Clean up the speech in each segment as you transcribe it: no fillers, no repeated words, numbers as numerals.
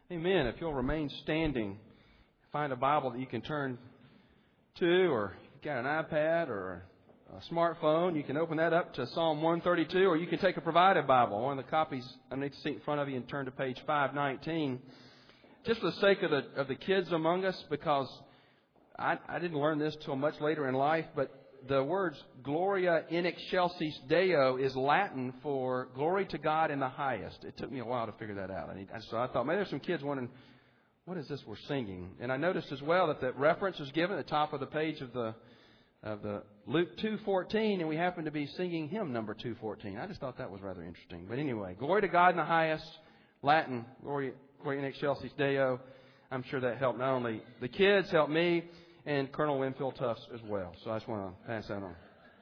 Amen. If you'll remain standing, find a Bible that you can turn to, or you've got an iPad or a smartphone, you can open that up to Psalm 132, or you can take a provided Bible, one of the copies underneath the seat in front of you, and turn to page 519. Just for the sake of the kids among us, because I didn't learn this till much later in life, but the words Gloria in excelsis Deo is Latin for glory to God in the highest. It took me a while to figure that out. So I thought maybe there's some kids wondering, what is this we're singing? And I noticed as well that the reference is given at the top of the page of the Luke 2:14, and we happen to be singing hymn number 214. I just thought that was rather interesting. But anyway, glory to God in the highest, Latin, gloria in excelsis Deo. I'm sure that helped not only the kids, helped me, and Colonel Winfield Tufts as well. So I just want to pass that on.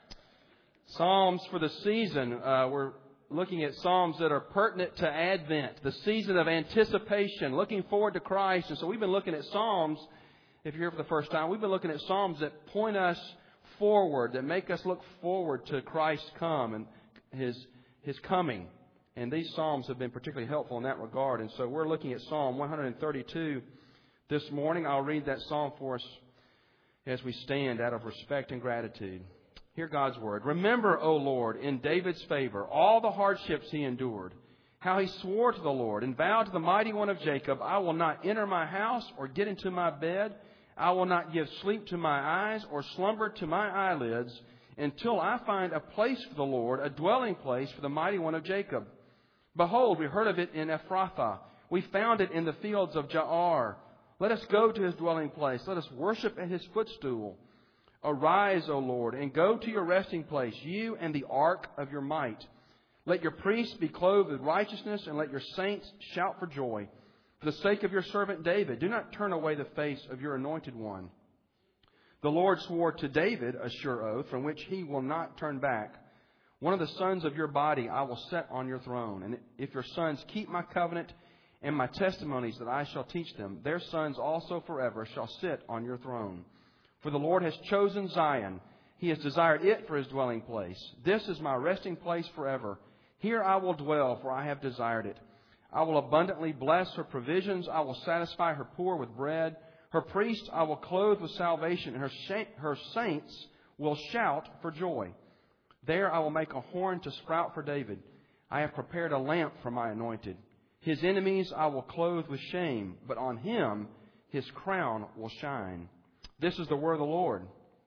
Psalms for the season. We're looking at Psalms that are pertinent to Advent, the season of anticipation, looking forward to Christ. And so we've been looking at Psalms, if you're here for the first time, we've been looking at Psalms that point us forward, that make us look forward to Christ's come and His coming. And these Psalms have been particularly helpful in that regard. And so we're looking at Psalm 132 this morning. I'll read that Psalm for us as we stand out of respect and gratitude. Hear God's word. Remember, O Lord, in David's favor, all the hardships he endured, how he swore to the Lord and vowed to the Mighty One of Jacob, I will not enter my house or get into my bed. I will not give sleep to my eyes or slumber to my eyelids until I find a place for the Lord, a dwelling place for the Mighty One of Jacob. Behold, we heard of it in Ephrathah. We found it in the fields of Jaar. Let us go to His dwelling place. Let us worship at His footstool. Arise, O Lord, and go to your resting place, you and the ark of your might. Let your priests be clothed with righteousness, and let your saints shout for joy. For the sake of your servant David, do not turn away the face of your anointed one. The Lord swore to David a sure oath, from which he will not turn back. One of the sons of your body I will set on your throne. And if your sons keep my covenant and my testimonies that I shall teach them, their sons also forever shall sit on your throne. For the Lord has chosen Zion. He has desired it for His dwelling place. This is my resting place forever. Here I will dwell, for I have desired it. I will abundantly bless her provisions. I will satisfy her poor with bread. Her priests I will clothe with salvation, and her saints will shout for joy. There I will make a horn to sprout for David. I have prepared a lamp for my anointed. His enemies I will clothe with shame, but on him His crown will shine. This is the word of the Lord.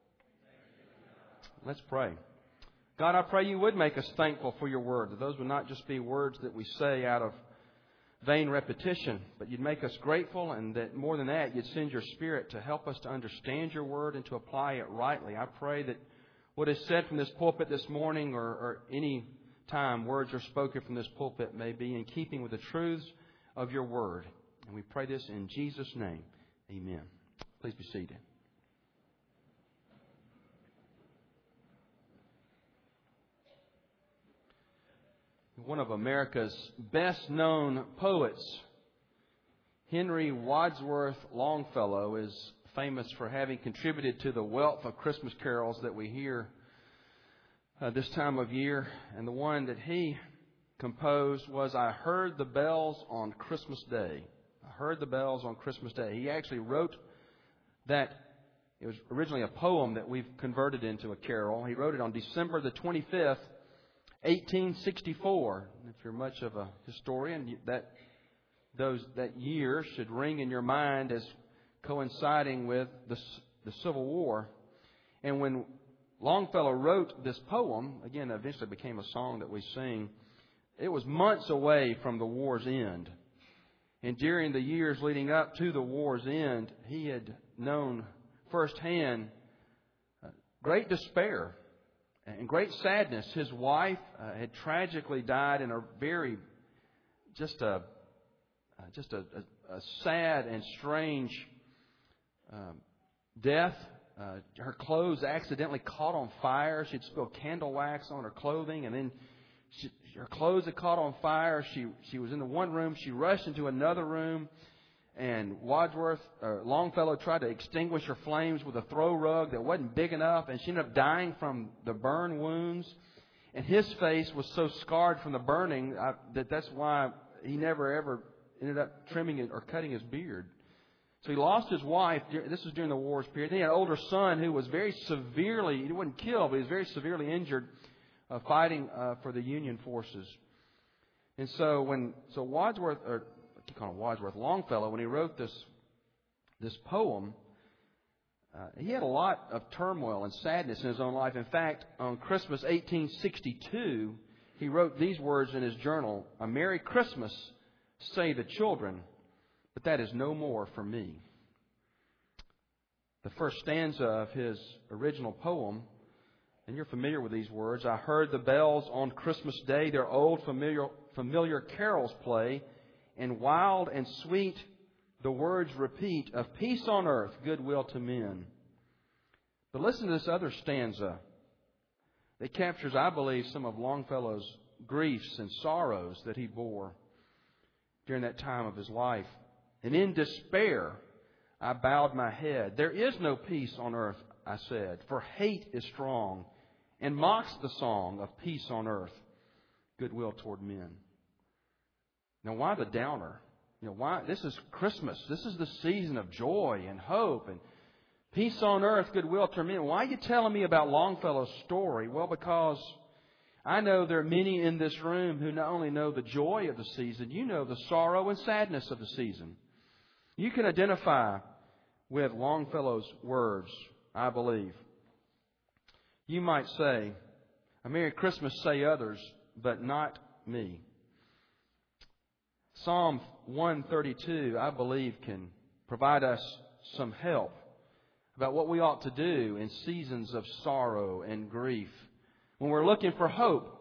Let's pray. God, I pray you would make us thankful for your word, that those would not just be words that we say out of vain repetition, but you'd make us grateful, and that more than that, you'd send your Spirit to help us to understand your word and to apply it rightly. I pray that what is said from this pulpit this morning, or any time words are spoken from this pulpit, may be in keeping with the truths of your word. And we pray this in Jesus' name. Amen. Please be seated. One of America's best-known poets, Henry Wadsworth Longfellow, is famous for having contributed to the wealth of Christmas carols that we hear this time of year. And the one that he composed was, I Heard the Bells on Christmas Day. I Heard the Bells on Christmas Day. He actually wrote that. It was originally a poem that we've converted into a carol. He wrote it on December the 25th, 1864. If you're much of a historian, that year should ring in your mind as coinciding with the Civil War. And when Longfellow wrote this poem, again, eventually became a song that we sing, it was months away from the war's end. And during the years leading up to the war's end, he had known firsthand great despair and great sadness. His wife had tragically died in a very, just a sad and strange death. Her clothes accidentally caught on fire. She'd spilled candle wax on her clothing, and then her clothes had caught on fire. She was in the one room. She rushed into another room, and Longfellow tried to extinguish her flames with a throw rug that wasn't big enough, and she ended up dying from the burn wounds. And his face was so scarred from the burning that's why he never ever ended up trimming it or cutting his beard. So he lost his wife. This was during the war's period. Then he had an older son who was very severely, he wasn't killed, but he was very severely injured fighting for the Union forces. And so Wadsworth, or I keep calling him Wadsworth, Longfellow, when he wrote this poem, he had a lot of turmoil and sadness in his own life. In fact, on Christmas 1862, he wrote these words in his journal: "A Merry Christmas, say the children, but that is no more for me." The first stanza of his original poem, and you're familiar with these words: "I heard the bells on Christmas Day their old familiar carols play, and wild and sweet the words repeat of peace on earth, goodwill to men." But listen to this other stanza that captures, I believe, some of Longfellow's griefs and sorrows that he bore during that time of his life. "And in despair I bowed my head. There is no peace on earth, I said, for hate is strong and mocks the song of peace on earth, goodwill toward men." Now, why the downer? Why? This is Christmas. This is the season of joy and hope and peace on earth, goodwill toward men. Why are you telling me about Longfellow's story? Well, because I know there are many in this room who not only know the joy of the season, you know the sorrow and sadness of the season. You can identify with Longfellow's words, I believe. You might say, "A Merry Christmas, say others, but not me." Psalm 132, I believe, can provide us some help about what we ought to do in seasons of sorrow and grief. When we're looking for hope,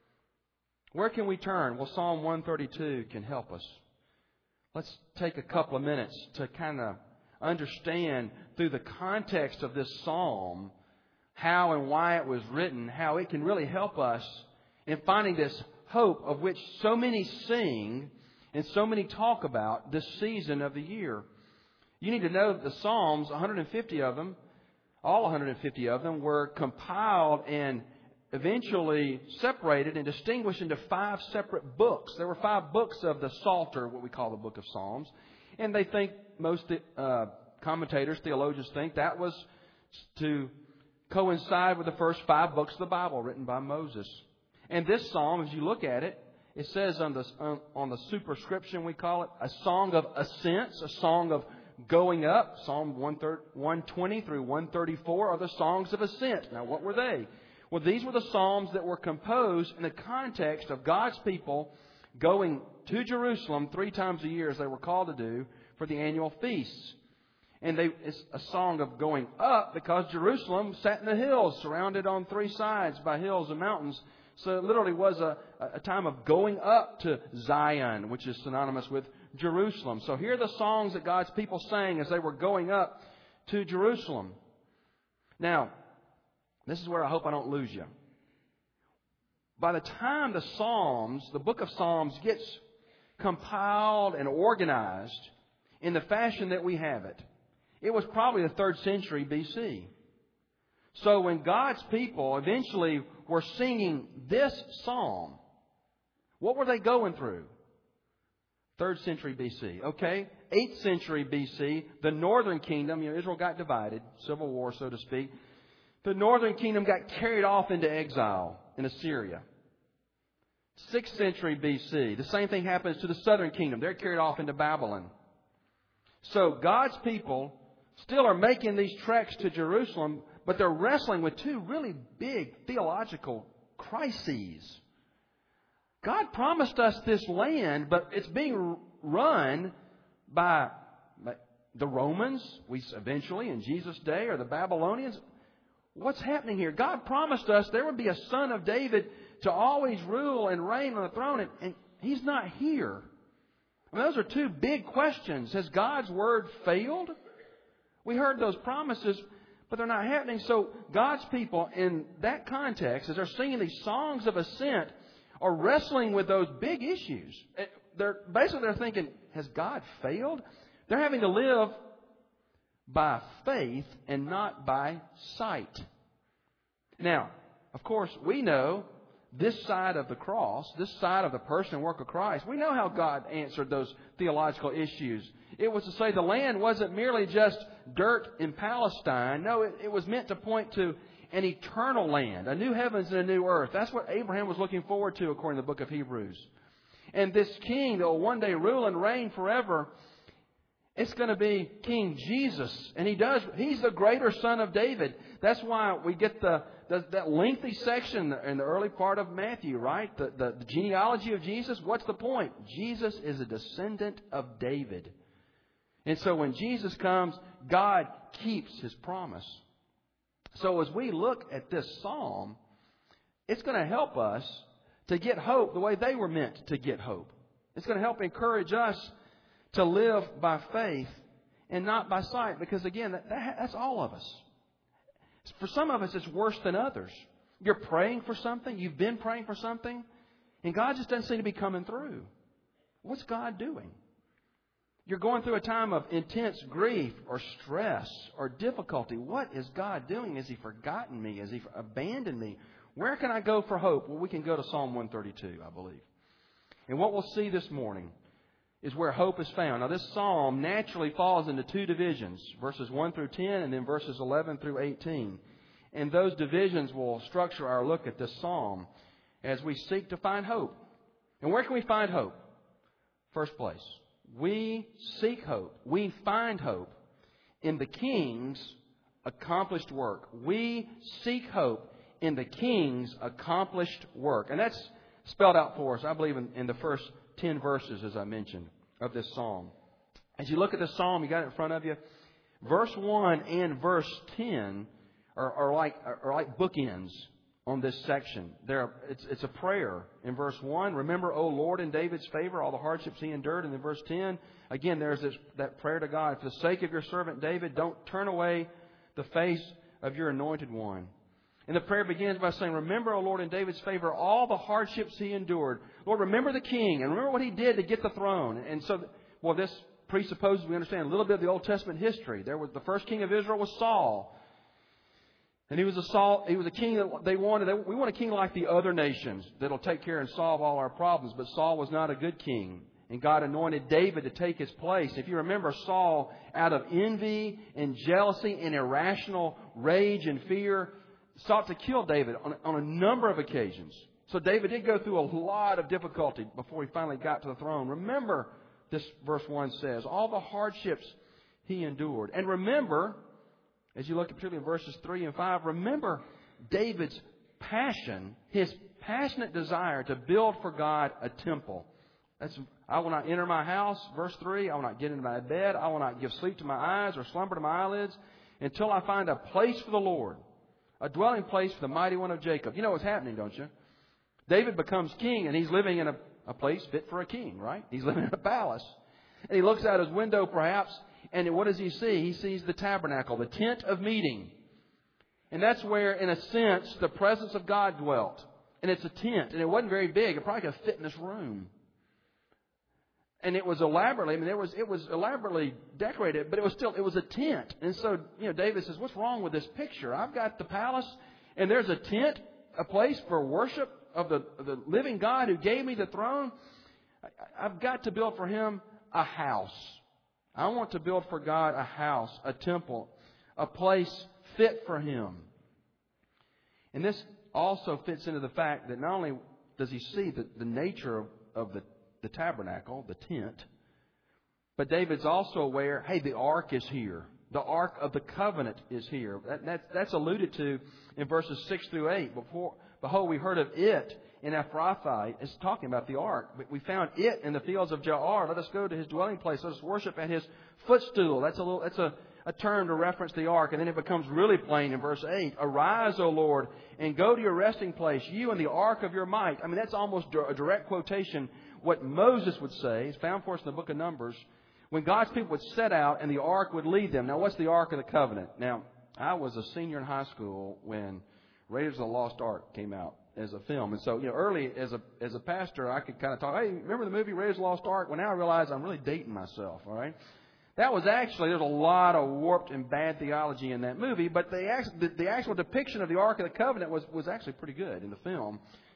where can we turn? Well, Psalm 132 can help us. Let's take a couple of minutes to kind of understand through the context of this psalm how and why it was written, how it can really help us in finding this hope of which so many sing and so many talk about this season of the year. You need to know that the Psalms, 150 of them, all 150 of them, were compiled and eventually separated and distinguished into 5 separate books. There were 5 books of the Psalter, what we call the Book of Psalms. And they think, most commentators, theologians think, that was to coincide with the first 5 books of the Bible written by Moses. And this psalm, as you look at it, it says on the superscription, we call it, a song of ascents, a song of going up. Psalm 120 through 134 are the songs of ascent. Now, what were they? Well, these were the psalms that were composed in the context of God's people going to Jerusalem 3 times a year, as they were called to do, for the annual feasts. And it's a song of going up because Jerusalem sat in the hills, surrounded on 3 sides by hills and mountains. So it literally was a time of going up to Zion, which is synonymous with Jerusalem. So here are the songs that God's people sang as they were going up to Jerusalem. Now, this is where I hope I don't lose you. By the time the Psalms, the book of Psalms, gets compiled and organized in the fashion that we have it, it was probably the 3rd century BC. So when God's people eventually were singing this psalm, what were they going through? 3rd century BC. Okay, 8th century BC, the northern kingdom, Israel got divided, civil war, so to speak. The northern kingdom got carried off into exile in Assyria. 6th century BC, the same thing happens to the southern kingdom. They're carried off into Babylon. So God's people still are making these treks to Jerusalem, but they're wrestling with 2 really big theological crises. God promised us this land, but it's being run by the Romans, eventually in Jesus' day, or the Babylonians. What's happening here? God promised us there would be a son of David to always rule and reign on the throne, and He's not here. I mean, those are 2 big questions. Has God's Word failed? We heard those promises, but they're not happening. So God's people, in that context, as they're singing these songs of ascent, are wrestling with those big issues. They're thinking, has God failed? They're having to live by faith and not by sight. Now, of course, we know this side of the cross, this side of the person and work of Christ, we know how God answered those theological issues. It was to say the land wasn't merely just dirt in Palestine. No, it was meant to point to an eternal land, a new heavens and a new earth. That's what Abraham was looking forward to, according to the book of Hebrews. And this king that will one day rule and reign forever, it's going to be King Jesus. And he's the greater son of David. That's why we get that lengthy section in the early part of Matthew, right? The genealogy of Jesus. What's the point? Jesus is a descendant of David. And so when Jesus comes, God keeps His promise. So as we look at this psalm, it's going to help us to get hope the way they were meant to get hope. It's going to help encourage us to live by faith and not by sight. Because again, that's all of us. For some of us, it's worse than others. You're praying for something. You've been praying for something. And God just doesn't seem to be coming through. What's God doing? You're going through a time of intense grief or stress or difficulty. What is God doing? Has He forgotten me? Has He abandoned me? Where can I go for hope? Well, we can go to Psalm 132, I believe. And what we'll see this morning is where hope is found. Now, this psalm naturally falls into two divisions, verses 1 through 10 and then verses 11 through 18. And those divisions will structure our look at this psalm as we seek to find hope. And where can we find hope? First place, we seek hope. We find hope in the King's accomplished work. We seek hope in the King's accomplished work. And that's spelled out for us, I believe, in the first 10 verses, as I mentioned, of this psalm. As you look at this psalm, you got it in front of you. Verse 1 and verse 10 are like bookends on this section. It's a prayer. In verse 1, remember, O Lord, in David's favor, all the hardships he endured. And in verse 10, again, there's that prayer to God. For the sake of your servant David, don't turn away the face of your anointed one. And the prayer begins by saying, remember, O Lord, in David's favor, all the hardships he endured. Lord, remember the king and remember what he did to get the throne. And so, this presupposes we understand a little bit of the Old Testament history. There was the first king of Israel was Saul. And he was a king that they wanted. We want a king like the other nations that'll take care and solve all our problems. But Saul was not a good king. And God anointed David to take his place. If you remember, Saul, out of envy and jealousy and irrational rage and fear, sought to kill David on a number of occasions. So David did go through a lot of difficulty before he finally got to the throne. Remember, this verse 1 says, all the hardships he endured. And remember, as you look at particularly in verses 3 and 5, remember David's passion, his passionate desire to build for God a temple. I will not enter my house, verse 3. I will not get into my bed. I will not give sleep to my eyes or slumber to my eyelids until I find a place for the Lord, a dwelling place for the mighty one of Jacob. You know what's happening, don't you? David becomes king, and he's living in a place fit for a king, right? He's living in a palace. And he looks out his window, perhaps, and what does he see? He sees the tabernacle, the tent of meeting. And that's where, in a sense, the presence of God dwelt. And it's a tent, and it wasn't very big. It probably could fit in this room. And it was elaborately, it was elaborately decorated, but it was a tent. And so, David says, what's wrong with this picture? I've got the palace, and there's a tent, a place for worship of the living God who gave me the throne. I've got to build for Him a house. I want to build for God a house, a temple, a place fit for Him. And this also fits into the fact that not only does he see the nature of the tabernacle, the tent, but David's also aware, hey, the ark is here. The ark of the covenant is here. That's alluded to in verses 6 through 8. Behold, we heard of it in Ephrathah. It's talking about the ark. We found it in the fields of Jaar. Let us go to his dwelling place. Let us worship at his footstool. That's a term to reference the ark. And then it becomes really plain in verse 8. Arise, O Lord, and go to your resting place, you and the ark of your might. I mean, that's almost a direct quotation. What Moses would say is found for us in the book of Numbers, when God's people would set out and the ark would lead them. Now, what's the Ark of the Covenant? Now, I was a senior in high school when Raiders of the Lost Ark came out as a film. And so, early as a pastor, I could kind of talk, hey, remember the movie Raiders of the Lost Ark? Well, now I realize I'm really dating myself, all right? That was there's a lot of warped and bad theology in that movie, but the actual depiction of the Ark of the Covenant was actually pretty good in the film.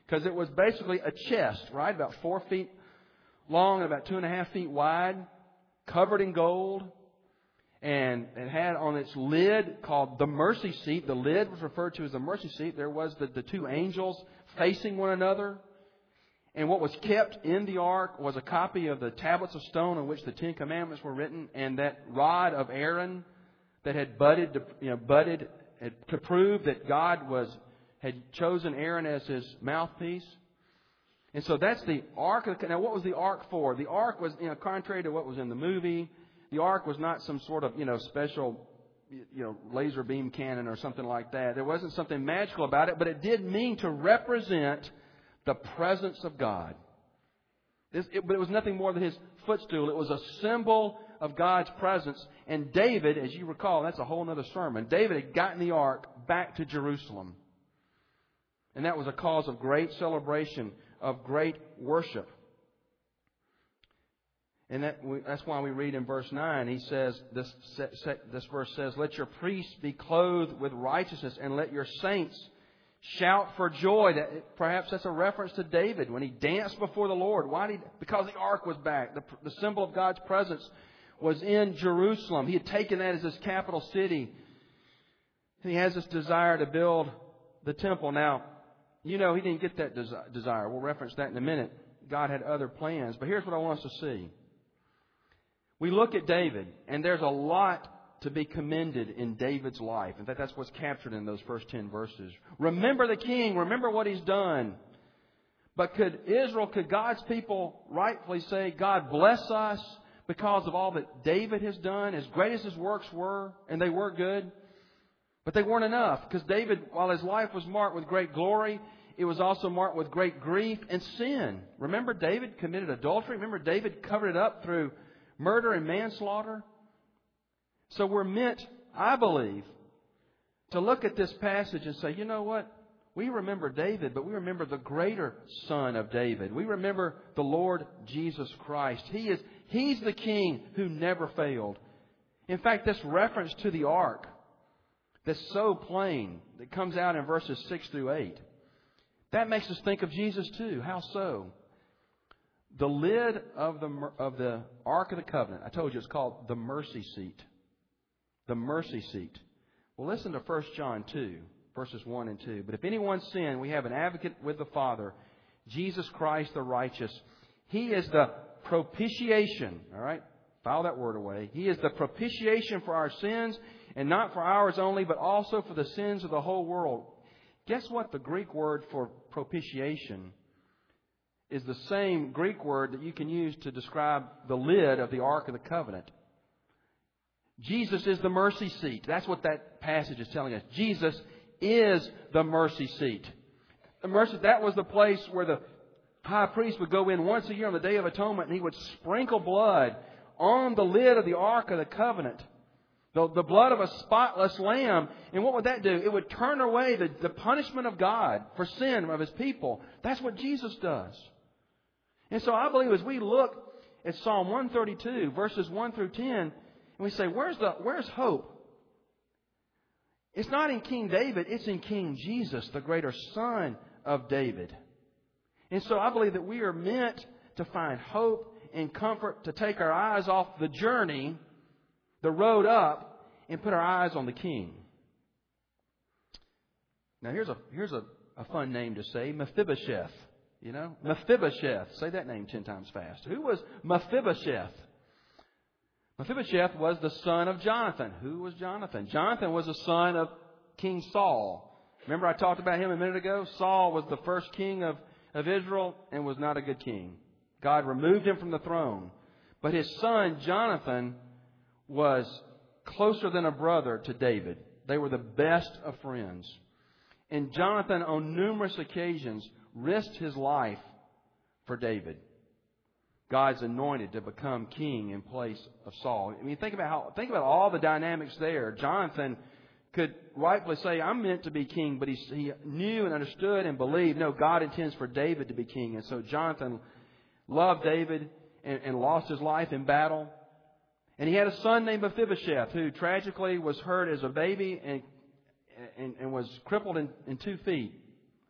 because it was basically a chest, right? About 4 feet long and about 2.5 feet wide, covered in gold. And it had on its lid called the mercy seat. The lid was referred to as the mercy seat. There was the two angels facing one another. And what was kept in the ark was a copy of the tablets of stone on which the Ten Commandments were written, and that rod of Aaron that had budded to prove that God had chosen Aaron as His mouthpiece. And so that's the ark. Now, what was the ark for? The ark was, contrary to what was in the movie, the ark was not some sort of, special, laser beam cannon or something like that. There wasn't something magical about it, but it did mean to represent the presence of God. But it was nothing more than His footstool. It was a symbol of God's presence. And David, as you recall, that's a whole other sermon. David had gotten the ark back to Jerusalem. And that was a cause of great celebration, of great worship. And that's why we read in verse 9, he says, this verse says, "Let your priests be clothed with righteousness, and let your saints shout for joy." Perhaps that's a reference to David when he danced before the Lord. Why? Because the ark was back. The symbol of God's presence was in Jerusalem. He had taken that as his capital city. And he has this desire to build the temple. Now, he didn't get that desire. We'll reference that in a minute. God had other plans. But here's what I want us to see. We look at David, and there's a lot to be commended in David's life. In fact, that's what's captured in those first 10 verses. Remember the king. Remember what he's done. But could God's people rightfully say, God bless us because of all that David has done, as great as his works were, and they were good? But they weren't enough, because David, while his life was marked with great glory, it was also marked with great grief and sin. Remember, David committed adultery. Remember, David covered it up through murder and manslaughter. So we're meant, I believe, to look at this passage and say, you know what? We remember David, but we remember the greater son of David. We remember the Lord Jesus Christ. He's the king who never failed. In fact, this reference to the ark that's so plain, that comes out in verses 6 through 8, that makes us think of Jesus too. How so? The lid of the Ark of the Covenant, I told you it's called the mercy seat. The mercy seat. Well, listen to 1 John 2, verses 1 and 2. "But if anyone sin, we have an advocate with the Father, Jesus Christ the righteous. He is the propitiation." All right? File that word away. "He is the propitiation for our sins, and not for ours only, but also for the sins of the whole world." Guess what? The Greek word for propitiation is the same Greek word that you can use to describe the lid of the Ark of the Covenant. Jesus is the mercy seat. That's what that passage is telling us. Jesus is the mercy seat. That was the place where the high priest would go in once a year on the Day of Atonement, and he would sprinkle blood on the lid of the Ark of the Covenant. The blood of a spotless lamb. And what would that do? It would turn away the punishment of God for sin of His people. That's what Jesus does. And so I believe as we look at Psalm 132, verses 1 through 10, and we say, where's hope? It's not in King David, it's in King Jesus, the greater son of David. And so I believe that we are meant to find hope and comfort, to take our eyes off the journey, the road up, and put our eyes on the King. Now here's a fun name to say, Mephibosheth. Mephibosheth. Say that name 10 times fast. Who was Mephibosheth? Mephibosheth was the son of Jonathan. Who was Jonathan? Jonathan was the son of King Saul. Remember I talked about him a minute ago? Saul was the first king of Israel and was not a good king. God removed him from the throne. But his son, Jonathan, was closer than a brother to David. They were the best of friends. And Jonathan, on numerous occasions, risked his life for David, God's anointed to become king in place of Saul. I mean, think about all the dynamics there. Jonathan could rightfully say, "I'm meant to be king," but he knew and understood and believed, no, God intends for David to be king. And so Jonathan loved David and lost his life in battle. And he had a son named Mephibosheth who tragically was hurt as a baby and was crippled in 2 feet.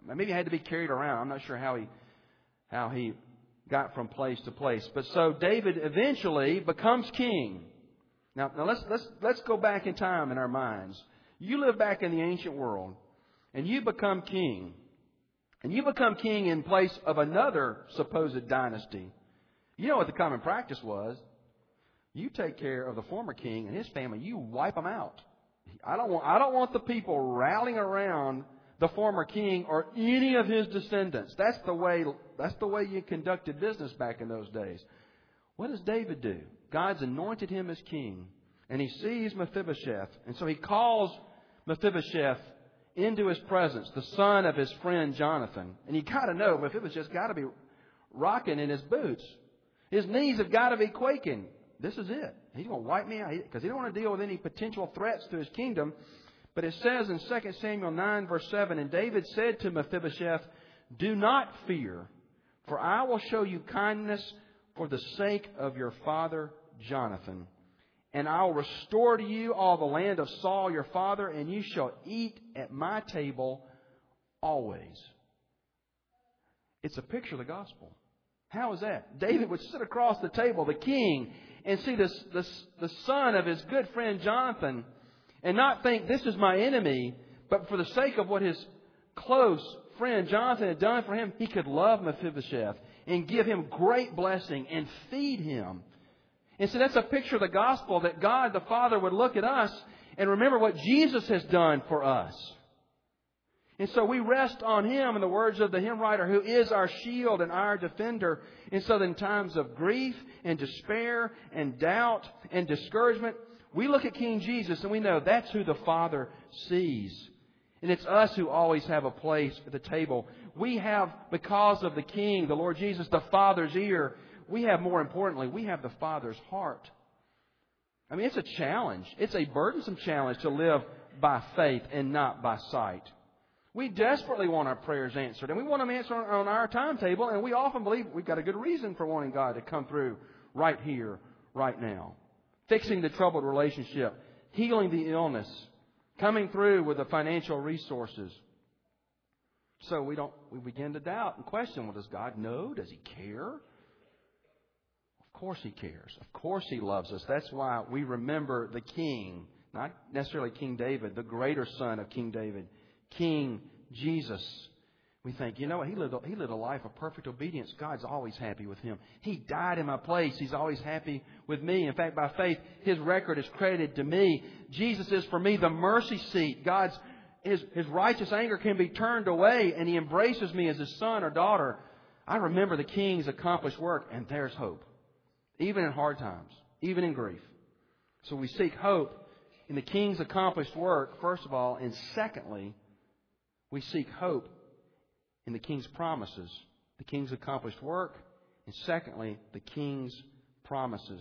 Maybe he had to be carried around. I'm not sure how he got from place to place. But so David eventually becomes king. Now let's go back in time in our minds. You live back in the ancient world, and you become king. And you become king in place of another supposed dynasty. You know what the common practice was? You take care of the former king and his family. You wipe them out. I don't want the people rallying around the former king or any of his descendants. That's the way you conducted business back in those days. What does David do? God's anointed him as king, and he sees Mephibosheth, and so he calls Mephibosheth into his presence, the son of his friend Jonathan. And you got to know, Mephibosheth's got to be rocking in his boots. His knees have got to be quaking. This is it. He's going to wipe me out because he don't want to deal with any potential threats to his kingdom. But it says in 2 Samuel 9, verse 7, and David said to Mephibosheth, do not fear, for I will show you kindness for the sake of your father Jonathan. And I will restore to you all the land of Saul your father, and you shall eat at my table always. It's a picture of the gospel. How is that? David would sit across the table, the king, and see the son of his good friend Jonathan, and not think this is my enemy, but for the sake of what his close friend Jonathan had done for him, he could love Mephibosheth and give him great blessing and feed him. And so that's a picture of the gospel, that God the Father would look at us and remember what Jesus has done for us. And so we rest on Him, in the words of the hymn writer, who is our shield and our defender. And so in times of grief and despair and doubt and discouragement, we look at King Jesus and we know that's who the Father sees. And it's us who always have a place at the table. We have, because of the King, the Lord Jesus, the Father's ear. We have, more importantly, we have the Father's heart. I mean, it's a challenge. It's a burdensome challenge to live by faith and not by sight. We desperately want our prayers answered, and we want them answered on our timetable, and we often believe we've got a good reason for wanting God to come through right here, right now. Fixing the troubled relationship, healing the illness, coming through with the financial resources. So we begin to doubt and question, well, does God know? Does He care? Of course He cares. Of course He loves us. That's why we remember the King, not necessarily King David, the greater son of King David, King Jesus. We think, you know what? He lived a life of perfect obedience. God's always happy with him. He died in my place. He's always happy with me. In fact, by faith, His record is credited to me. Jesus is for me the mercy seat. His righteous anger can be turned away, and He embraces me as His son or daughter. I remember the King's accomplished work, and there's hope. Even in hard times, even in grief. So we seek hope in the King's accomplished work, first of all, and secondly, we seek hope in the King's promises. The King's accomplished work, and secondly, the King's promises.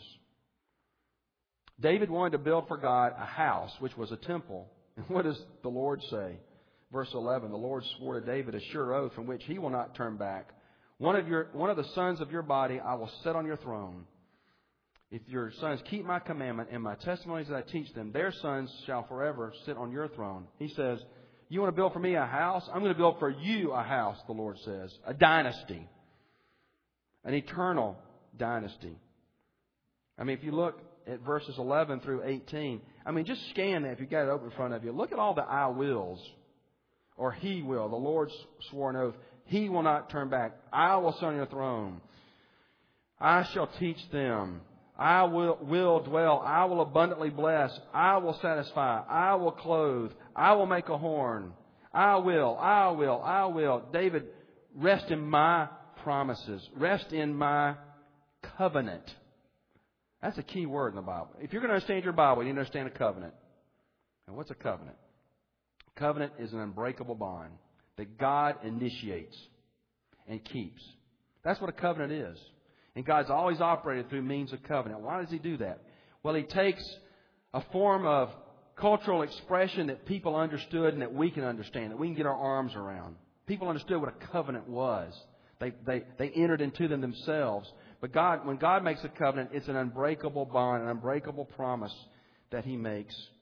David wanted to build for God a house, which was a temple. And what does the Lord say? Verse 11, the Lord swore to David a sure oath from which He will not turn back. One of the sons of your body I will set on your throne. If your sons keep my commandment and my testimonies that I teach them, their sons shall forever sit on your throne. He says, you want to build for me a house? I'm going to build for you a house, the Lord says. A dynasty. An eternal dynasty. I mean, if you look at verses 11 through 18, I mean, just scan that if you've got it open in front of you. Look at all the I wills. Or He will. The Lord swore an oath. He will not turn back. I will sit on your throne. I shall teach them. I will dwell. I will abundantly bless. I will satisfy. I will clothe. I will make a horn. I will. David, rest in my promises. Rest in my covenant. That's a key word in the Bible. If you're going to understand your Bible, you need to understand a covenant. And what's a covenant? A covenant is an unbreakable bond that God initiates and keeps. That's what a covenant is. And God's always operated through means of covenant. Why does He do that? Well, He takes a form of cultural expression that people understood and that we can understand, that we can get our arms around. People understood what a covenant was. They entered into them themselves. But when God makes a covenant, it's an unbreakable bond, an unbreakable promise that He makes.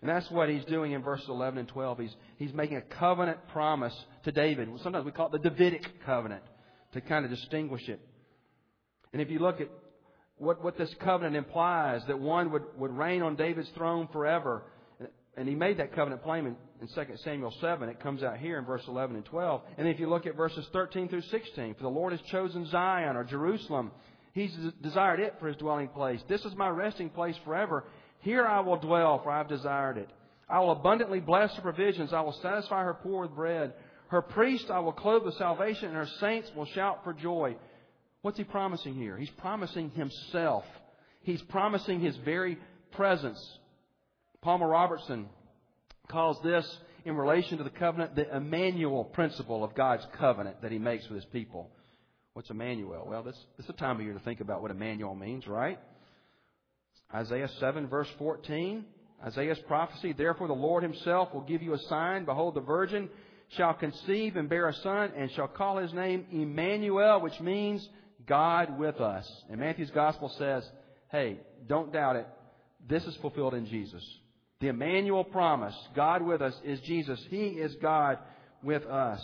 And that's what he's doing in verses 11 and 12. He's making a covenant promise to David. Sometimes we call it the Davidic covenant to kind of distinguish it. And if you look at what this covenant implies, that one would reign on David's throne forever. And he made that covenant plain in 2 Samuel 7. It comes out here in verse 11 and 12. And if you look at verses 13 through 16, for the Lord has chosen Zion or Jerusalem. He's desired it for His dwelling place. This is my resting place forever. Here I will dwell, for I have desired it. I will abundantly bless her provisions. I will satisfy her poor with bread. Her priests I will clothe with salvation, and her saints will shout for joy. What's He promising here? He's promising Himself. He's promising His very presence. Palmer Robertson calls this, in relation to the covenant, the Emmanuel principle of God's covenant that He makes with His people. What's Emmanuel? Well, this is the time of year to think about what Emmanuel means, right? Isaiah 7, verse 14. Isaiah's prophecy, therefore the Lord Himself will give you a sign. Behold, the virgin shall conceive and bear a son, and shall call His name Emmanuel, which means God with us. And Matthew's Gospel says, hey, don't doubt it. This is fulfilled in Jesus. The Emmanuel promise, God with us, is Jesus. He is God with us.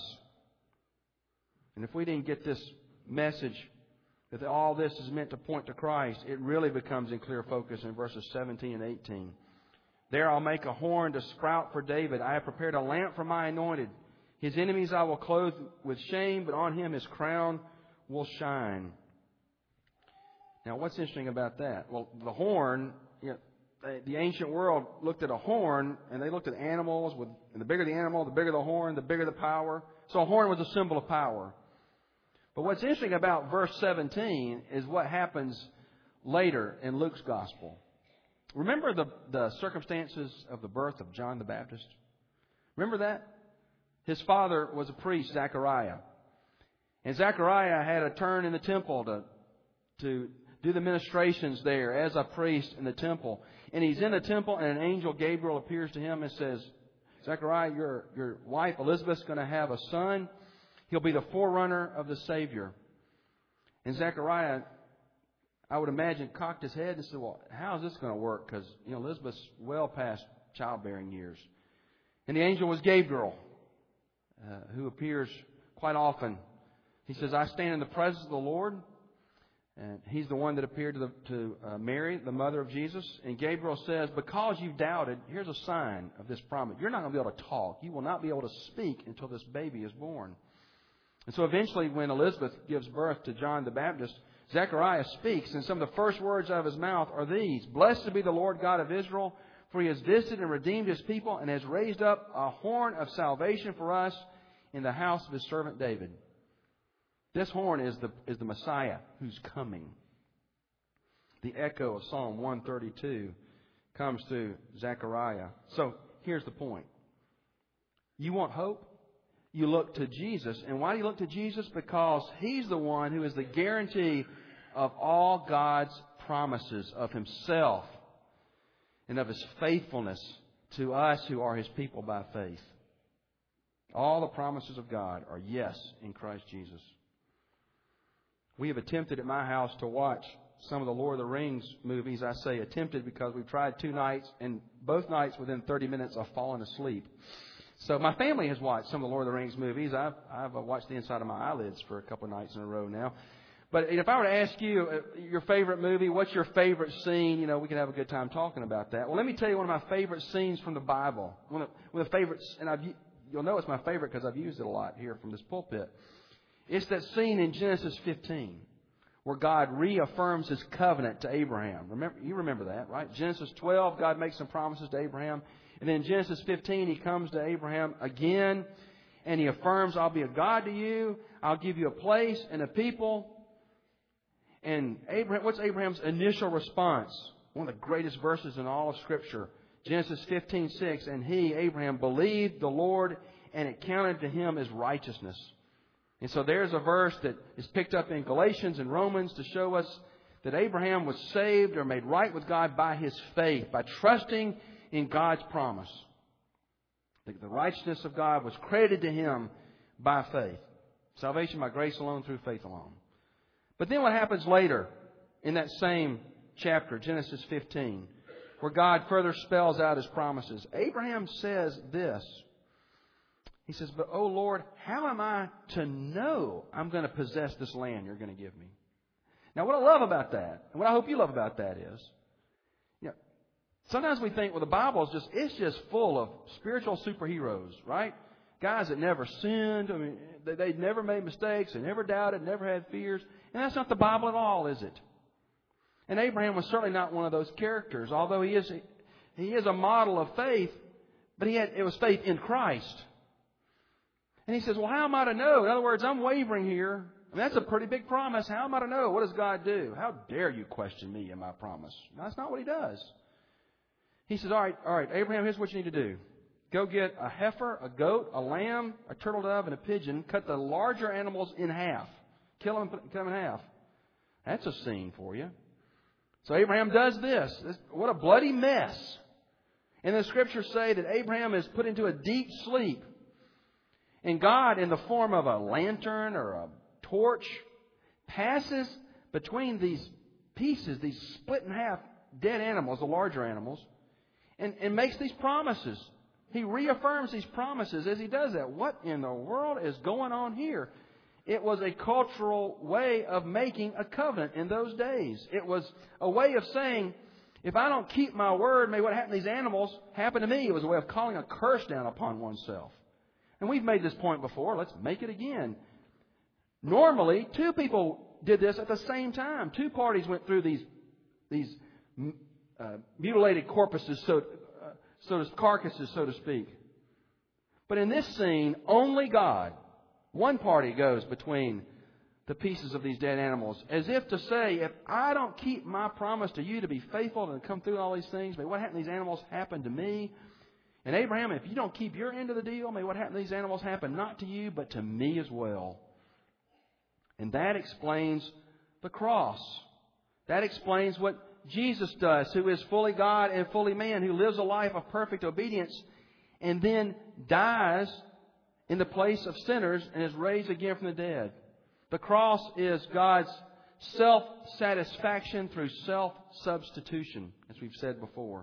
And if we didn't get this message that all this is meant to point to Christ, it really becomes in clear focus in verses 17 and 18. There I'll make a horn to sprout for David. I have prepared a lamp for my anointed. His enemies I will clothe with shame, but on him His crown will shine. Now, what's interesting about that? Well, the horn, the ancient world looked at a horn, and they looked at animals. And the bigger the animal, the bigger the horn, the bigger the power. So a horn was a symbol of power. But what's interesting about verse 17 is what happens later in Luke's Gospel. Remember the circumstances of the birth of John the Baptist? Remember that? His father was a priest, Zechariah. And Zechariah had a turn in the temple to do the ministrations there as a priest in the temple. And he's in the temple, and an angel, Gabriel, appears to him and says, Zechariah, your wife Elizabeth's going to have a son. He'll be the forerunner of the Savior. And Zechariah, I would imagine, cocked his head and said, well, how is this going to work? Because, Elizabeth's well past childbearing years. And the angel was Gabriel, who appears quite often. He says, I stand in the presence of the Lord. And He's the one that appeared to Mary, the mother of Jesus. And Gabriel says, because you've doubted, here's a sign of this promise. You're not going to be able to talk. You will not be able to speak until this baby is born. And so eventually, when Elizabeth gives birth to John the Baptist, Zechariah speaks, and some of the first words out of his mouth are these: Blessed be the Lord God of Israel, for He has visited and redeemed His people, and has raised up a horn of salvation for us in the house of His servant David. This horn is the Messiah who's coming. The echo of Psalm 132 comes through Zechariah. So here's the point. You want hope? You look to Jesus. And why do you look to Jesus? Because He's the one who is the guarantee of all God's promises of Himself and of His faithfulness to us who are His people by faith. All the promises of God are yes in Christ Jesus. We have attempted at my house to watch some of the Lord of the Rings movies. I say attempted because we've tried 2 nights, and both nights within 30 minutes I've fallen asleep. So my family has watched some of the Lord of the Rings movies. I've watched the inside of my eyelids for a couple of nights in a row now. But if I were to ask you your favorite movie, what's your favorite scene? We could have a good time talking about that. Well, let me tell you one of my favorite scenes from the Bible. One of the favorites, and you'll know it's my favorite because I've used it a lot here from this pulpit. It's that scene in Genesis 15 where God reaffirms His covenant to Abraham. You remember that, right? Genesis 12, God makes some promises to Abraham. And then in Genesis 15, He comes to Abraham again, and He affirms, I'll be a God to you. I'll give you a place and a people. And what's Abraham's initial response? One of the greatest verses in all of Scripture. Genesis 15:6. And he, Abraham, believed the Lord, and it counted to him as righteousness. And so there's a verse that is picked up in Galatians and Romans to show us that Abraham was saved or made right with God by his faith, by trusting in God's promise. The righteousness of God was credited to him by faith. Salvation by grace alone, through faith alone. But then what happens later in that same chapter, Genesis 15? where God further spells out His promises. Abraham says this. He says, but, oh Lord, how am I to know I'm going to possess this land you're going to give me? Now, what I love about that, and what I hope you love about that is, sometimes we think, well, the Bible is it's just full of spiritual superheroes, right? Guys that never sinned. I mean, they never made mistakes. They never doubted, never had fears. And that's not the Bible at all, is it? And Abraham was certainly not one of those characters, although he is a model of faith, but it was faith in Christ. And he says, well, how am I to know? In other words, I'm wavering here. I mean, that's a pretty big promise. How am I to know? What does God do? How dare you question me and my promise? No, that's not what He does. He says, all right, Abraham, here's what you need to do. Go get a heifer, a goat, a lamb, a turtle dove, and a pigeon. Cut the larger animals in half. Kill them and cut them in half. That's a scene for you. So Abraham does this. What a bloody mess. And the Scriptures say that Abraham is put into a deep sleep. And God, in the form of a lantern or a torch, passes between these pieces, these split in half dead animals, the larger animals, and makes these promises. He reaffirms these promises as He does that. What in the world is going on here? It was a cultural way of making a covenant in those days. It was a way of saying, if I don't keep my word, may what happened to these animals happen to me. It was a way of calling a curse down upon oneself. And we've made this point before. Let's make it again. Normally, two people did this at the same time. Two parties went through these mutilated corpses, carcasses, so to speak. But in this scene, only God, one party goes between the pieces of these dead animals, as if to say, if I don't keep my promise to you to be faithful and come through all these things, may what happened to these animals happen to me. And Abraham, if you don't keep your end of the deal, may what happened to these animals happen not to you, but to me as well. And that explains the cross. That explains what Jesus does, who is fully God and fully man, who lives a life of perfect obedience and then dies in the place of sinners and is raised again from the dead. The cross is God's self-satisfaction through self-substitution, as we've said before.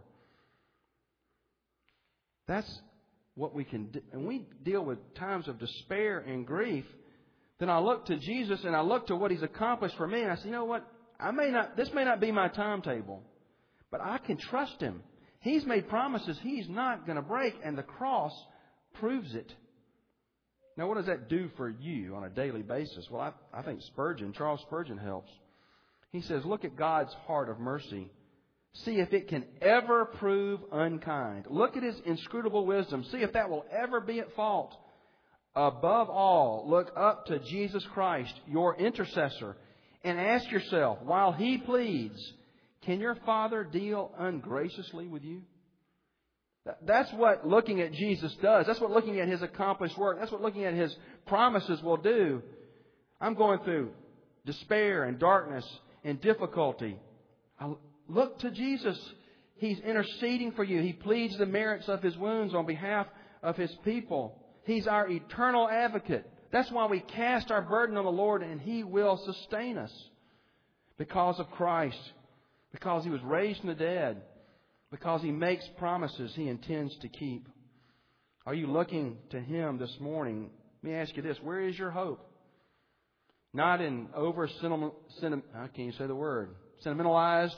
That's what we can do. And we deal with times of despair and grief. Then I look to Jesus and I look to what He's accomplished for me. And I say, you know what? This may not be my timetable, but I can trust Him. He's made promises He's not going to break, and the cross proves it. Now, what does that do for you on a daily basis? Well, I think Charles Spurgeon helps. He says, look at God's heart of mercy. See if it can ever prove unkind. Look at His inscrutable wisdom. See if that will ever be at fault. Above all, look up to Jesus Christ, your intercessor, and ask yourself, while He pleads, can your Father deal ungraciously with you? That's what looking at Jesus does. That's what looking at His accomplished work. That's what looking at His promises will do. I'm going through despair and darkness and difficulty. Look to Jesus. He's interceding for you. He pleads the merits of His wounds on behalf of His people. He's our eternal advocate. That's why we cast our burden on the Lord, and He will sustain us. Because of Christ. Because He was raised from the dead. Because He makes promises He intends to keep. Are you looking to Him this morning? Let me ask you this. Where is your hope? Not in how can you say the word? Sentimentalized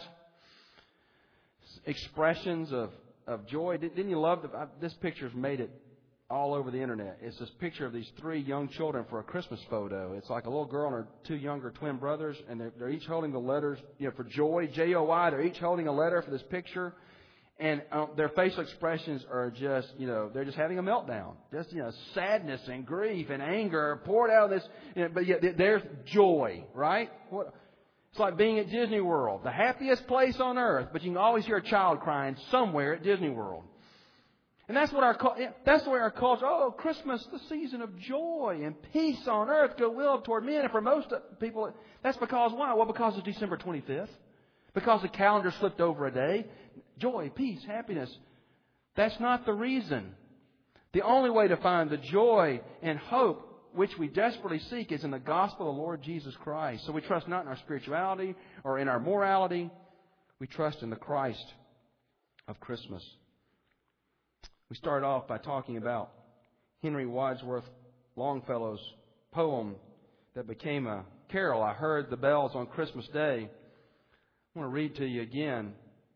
expressions of joy. Didn't you love this picture's made it all over the internet. It's this picture of these three young children for a Christmas photo. It's like a little girl and her two younger twin brothers, and they're each holding the letters, for joy, J-O-Y. They're each holding a letter for this picture, and their facial expressions are just, they're just having a meltdown. Just, sadness and grief and anger are poured out of this, but yet there's joy, right? It's like being at Disney World, the happiest place on earth, but you can always hear a child crying somewhere at Disney World. And that's the way our culture, Christmas, the season of joy and peace on earth, goodwill toward men. And for most people, that's because why? Well, because it's December 25th. Because the calendar slipped over a day. Joy, peace, happiness. That's not the reason. The only way to find the joy and hope which we desperately seek is in the gospel of the Lord Jesus Christ. So we trust not in our spirituality or in our morality. We trust in the Christ of Christmas. We started off by talking about Henry Wadsworth Longfellow's poem that became a carol, I Heard the Bells on Christmas Day. I want to read to you again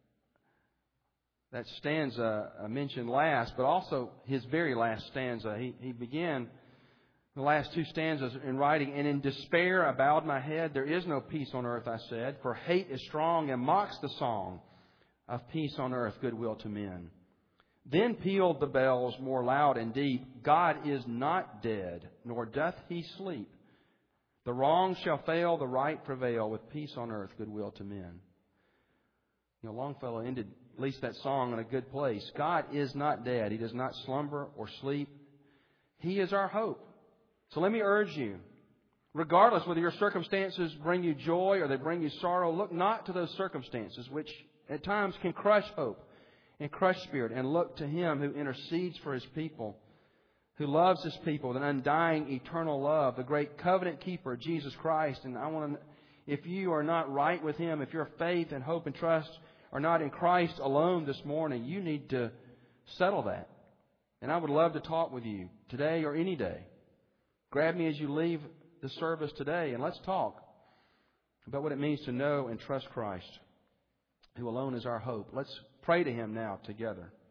that stanza I mentioned last, but also his very last stanza. He began the last two stanzas in writing, "And in despair I bowed my head. There is no peace on earth, I said, for hate is strong and mocks the song of peace on earth, goodwill to men. Then pealed the bells more loud and deep. God is not dead, nor doth He sleep. The wrong shall fail, the right prevail, with peace on earth, goodwill to men." Longfellow ended at least that song in a good place. God is not dead. He does not slumber or sleep. He is our hope. So let me urge you, regardless whether your circumstances bring you joy or they bring you sorrow, look not to those circumstances which at times can crush hope and crush spirit, and look to Him who intercedes for His people, who loves His people with an undying eternal love, the great covenant keeper, Jesus Christ. And if you are not right with Him, if your faith and hope and trust are not in Christ alone this morning, you need to settle that. And I would love to talk with you today or any day. Grab me as you leave the service today, and let's talk about what it means to know and trust Christ, who alone is our hope. Let's pray to Him now together.